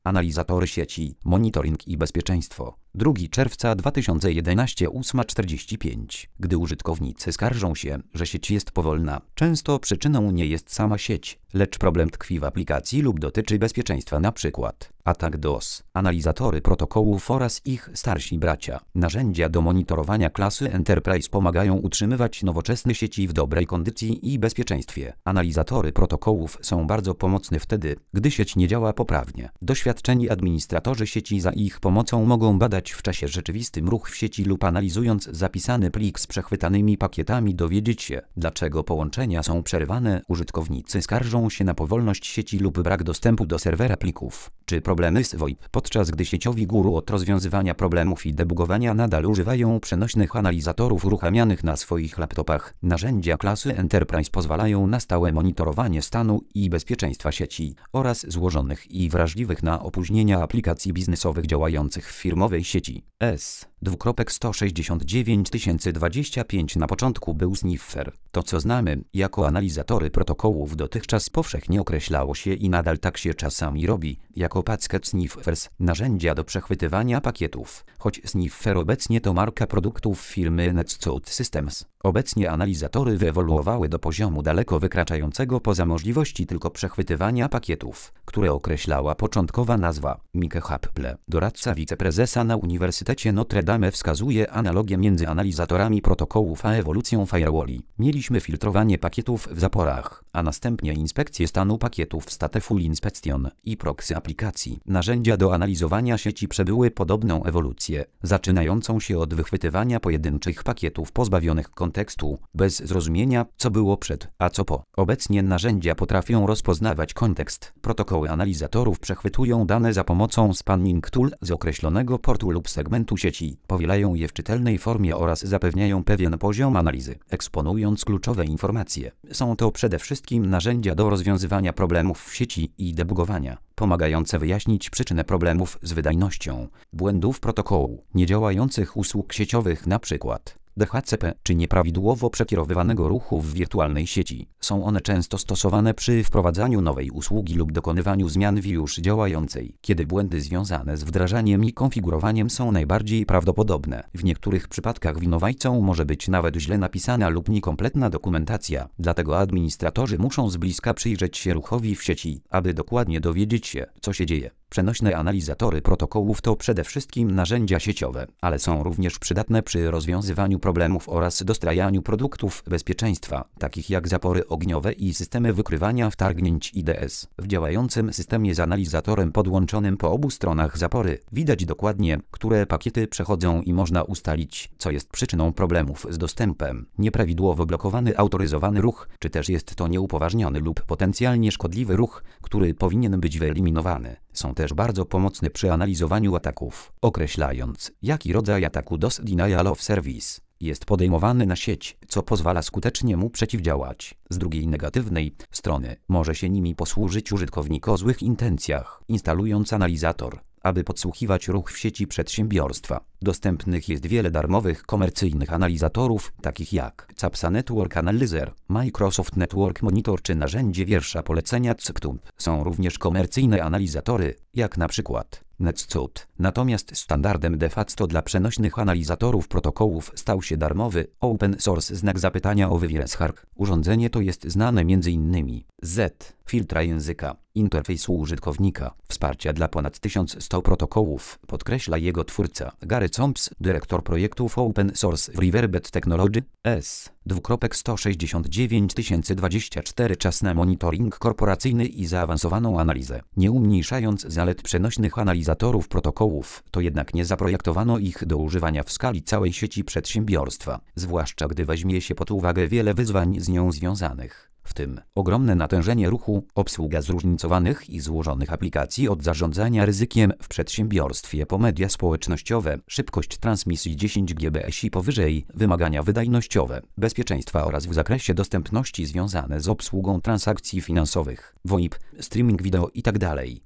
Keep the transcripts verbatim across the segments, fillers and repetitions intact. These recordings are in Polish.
Analizatory sieci, monitoring i bezpieczeństwo. drugiego czerwca dwa tysiące jedenastego ósma czterdzieści pięć. Gdy użytkownicy skarżą się, że sieć jest powolna, często przyczyną nie jest sama sieć, lecz problem tkwi w aplikacji lub dotyczy bezpieczeństwa, np. atak DOS. Analizatory protokołów oraz ich starsi bracia. Narzędzia do monitorowania klasy Enterprise pomagają utrzymywać nowoczesne sieci w dobrej kondycji i bezpieczeństwie. Analizatory protokołów są bardzo pomocne wtedy, gdy sieć nie działa poprawnie. Doświadczeni administratorzy sieci za ich pomocą mogą badać w czasie rzeczywistym ruch w sieci lub analizując zapisany plik z przechwytanymi pakietami dowiedzieć się, dlaczego połączenia są przerywane. Użytkownicy skarżą się na powolność sieci lub brak dostępu do serwera plików, czy problemy z VoIP, podczas gdy sieciowi guru od rozwiązywania problemów i debugowania nadal używają przenośnych analizatorów uruchamianych na swoich laptopach. Narzędzia klasy Enterprise pozwalają na stałe monitorowanie stanu i bezpieczeństwa sieci oraz złożonych i wrażliwych na opóźnienia aplikacji biznesowych działających w firmowej sieci. S sto sześćdziesiąt dziewięć tysięcy dwadzieścia pięć na początku był sniffer. To, co znamy jako analizatory protokołów, dotychczas powszechnie określało się i nadal tak się czasami robi, jako packet sniffers, narzędzia do przechwytywania pakietów. Choć sniffer obecnie to marka produktów firmy NetScout Systems, obecnie analizatory wyewoluowały do poziomu daleko wykraczającego poza możliwości tylko przechwytywania pakietów, które określała początkowa nazwa. Mike Haple, doradca wiceprezesa na Uniwersytecie Notre Dame, wskazuje analogię między analizatorami protokołów a ewolucją firewalli. Mieliśmy filtrowanie pakietów w zaporach, a następnie inspekcję stanu pakietów Stateful Inspection i proxy aplikacji. Narzędzia do analizowania sieci przebyły podobną ewolucję, zaczynającą się od wychwytywania pojedynczych pakietów pozbawionych kontekstu, bez zrozumienia, co było przed, a co po. Obecnie narzędzia potrafią rozpoznawać kontekst. Protokoły analizatorów przechwytują dane za pomocą spanning tool z określonego portu lub segmentu sieci, powielają je w czytelnej formie oraz zapewniają pewien poziom analizy, eksponując kluczowe informacje. Są to przede wszystkim narzędzia do rozwiązywania problemów w sieci i debugowania, pomagające wyjaśnić przyczynę problemów z wydajnością, błędów protokołu, niedziałających usług sieciowych, np. D H C P, czy nieprawidłowo przekierowywanego ruchu w wirtualnej sieci. Są one często stosowane przy wprowadzaniu nowej usługi lub dokonywaniu zmian w już działającej, kiedy błędy związane z wdrażaniem i konfigurowaniem są najbardziej prawdopodobne. W niektórych przypadkach winowajcą może być nawet źle napisana lub niekompletna dokumentacja, dlatego administratorzy muszą z bliska przyjrzeć się ruchowi w sieci, aby dokładnie dowiedzieć się, co się dzieje. Przenośne analizatory protokołów to przede wszystkim narzędzia sieciowe, ale są również przydatne przy rozwiązywaniu problemów oraz dostrajaniu produktów bezpieczeństwa, takich jak zapory ogniowe i systemy wykrywania wtargnięć I D S. W działającym systemie z analizatorem podłączonym po obu stronach zapory widać dokładnie, które pakiety przechodzą i można ustalić, co jest przyczyną problemów z dostępem. Nieprawidłowo blokowany autoryzowany ruch, czy też jest to nieupoważniony lub potencjalnie szkodliwy ruch, który powinien być wyeliminowany. Są też bardzo pomocne przy analizowaniu ataków, określając, jaki rodzaj ataku DOS Denial of Service jest podejmowany na sieć, co pozwala skutecznie mu przeciwdziałać. Z drugiej negatywnej strony może się nimi posłużyć użytkownik o złych intencjach, instalując analizator, aby podsłuchiwać ruch w sieci przedsiębiorstwa. Dostępnych jest wiele darmowych komercyjnych analizatorów, takich jak CAPSA Network Analyzer, Microsoft Network Monitor czy narzędzie wiersza polecenia Cptump. Są również komercyjne analizatory, jak na przykład NetScout. Natomiast standardem de facto dla przenośnych analizatorów protokołów stał się darmowy open source znak zapytania o Wiershark. Urządzenie to jest znane m.in. z filtra języka, interfejsu użytkownika, wsparcia dla ponad tysiąc sto protokołów, podkreśla jego twórca Gary Comps, dyrektor projektów open source w Riverbed Technology. S sto sześćdziesiąt dziewięć tysięcy dwadzieścia cztery czas na monitoring korporacyjny i zaawansowaną analizę. Nie umniejszając zalet przenośnych analizatorów protokołów, to jednak nie zaprojektowano ich do używania w skali całej sieci przedsiębiorstwa, zwłaszcza gdy weźmie się pod uwagę wiele wyzwań z nią związanych. W tym ogromne natężenie ruchu, obsługa zróżnicowanych i złożonych aplikacji od zarządzania ryzykiem w przedsiębiorstwie po media społecznościowe, szybkość transmisji dziesięć gigabitów i powyżej, wymagania wydajnościowe, bezpieczeństwa oraz w zakresie dostępności związane z obsługą transakcji finansowych, VoIP, streaming wideo itd.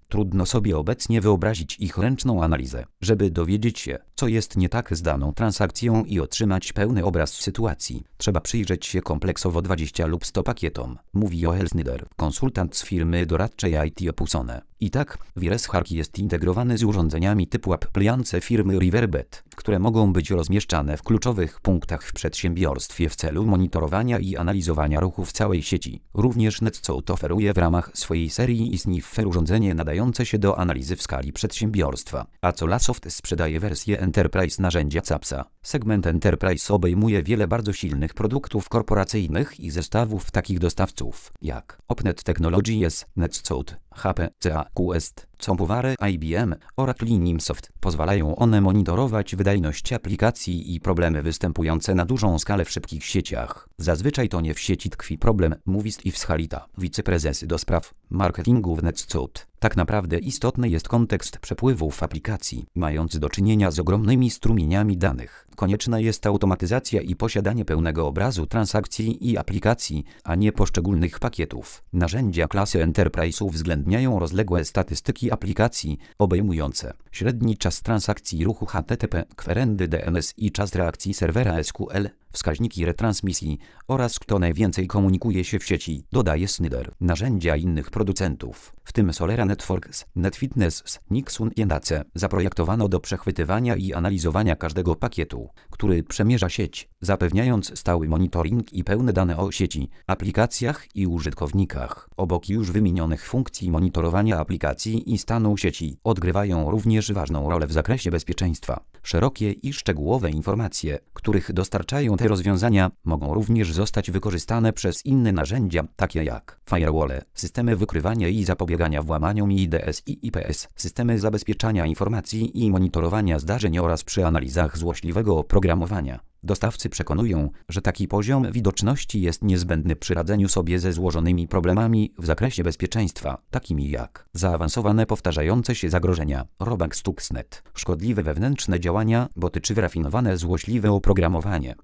Trudno sobie obecnie wyobrazić ich ręczną analizę. Żeby dowiedzieć się, co jest nie tak z daną transakcją i otrzymać pełny obraz sytuacji, trzeba przyjrzeć się kompleksowo dwudziestu lub stu pakietom, mówi Joel Snyder, konsultant z firmy doradczej I T Opusone. I tak, Wireshark jest integrowany z urządzeniami typu appliance firmy Riverbed, które mogą być rozmieszczane w kluczowych punktach w przedsiębiorstwie w celu monitorowania i analizowania ruchu w całej sieci. Również NetSuite oferuje w ramach swojej serii Sniffer urządzenie nadające się do analizy w skali przedsiębiorstwa, a Solasoft sprzedaje wersję Enterprise narzędzia capsa. Segment Enterprise obejmuje wiele bardzo silnych produktów korporacyjnych i zestawów takich dostawców, jak Opnet Technologies, NetSuite, H P, C A, Quest, Compoware, I B M, Oracle i Nimsoft. Pozwalają one monitorować wydajność aplikacji i problemy występujące na dużą skalę w szybkich sieciach. Zazwyczaj to nie w sieci tkwi problem, mówi Steve Scalita, wiceprezes do spraw marketingu w NetSuite. Tak naprawdę istotny jest kontekst przepływów aplikacji, mając do czynienia z ogromnymi strumieniami danych. Konieczna jest automatyzacja i posiadanie pełnego obrazu transakcji i aplikacji, a nie poszczególnych pakietów. Narzędzia klasy Enterprise uwzględniają rozległe statystyki aplikacji, obejmujące średni czas transakcji ruchu H T T P, kwerendy D N S i czas reakcji serwera S Q L, wskaźniki retransmisji oraz kto najwięcej komunikuje się w sieci, dodaje Snyder. Narzędzia innych producentów, w tym Solera Networks, NetFitness, Nixon i N A C, zaprojektowano do przechwytywania i analizowania każdego pakietu, który przemierza sieć, zapewniając stały monitoring i pełne dane o sieci, aplikacjach i użytkownikach. Obok już wymienionych funkcji monitorowania aplikacji i stanu sieci, odgrywają również ważną rolę w zakresie bezpieczeństwa. Szerokie i szczegółowe informacje, których dostarczają te rozwiązania, mogą również zostać wykorzystane przez inne narzędzia, takie jak firewall, systemy wykrywania i zapobiegania włamaniom i D S i I P S, systemy zabezpieczania informacji i monitorowania zdarzeń oraz przy analizach złośliwego oprogramowania. Dostawcy przekonują, że taki poziom widoczności jest niezbędny przy radzeniu sobie ze złożonymi problemami w zakresie bezpieczeństwa, takimi jak zaawansowane powtarzające się zagrożenia, robust Stuxnet, szkodliwe wewnętrzne działania, boty czy wyrafinowane złośliwe oprogramowanie.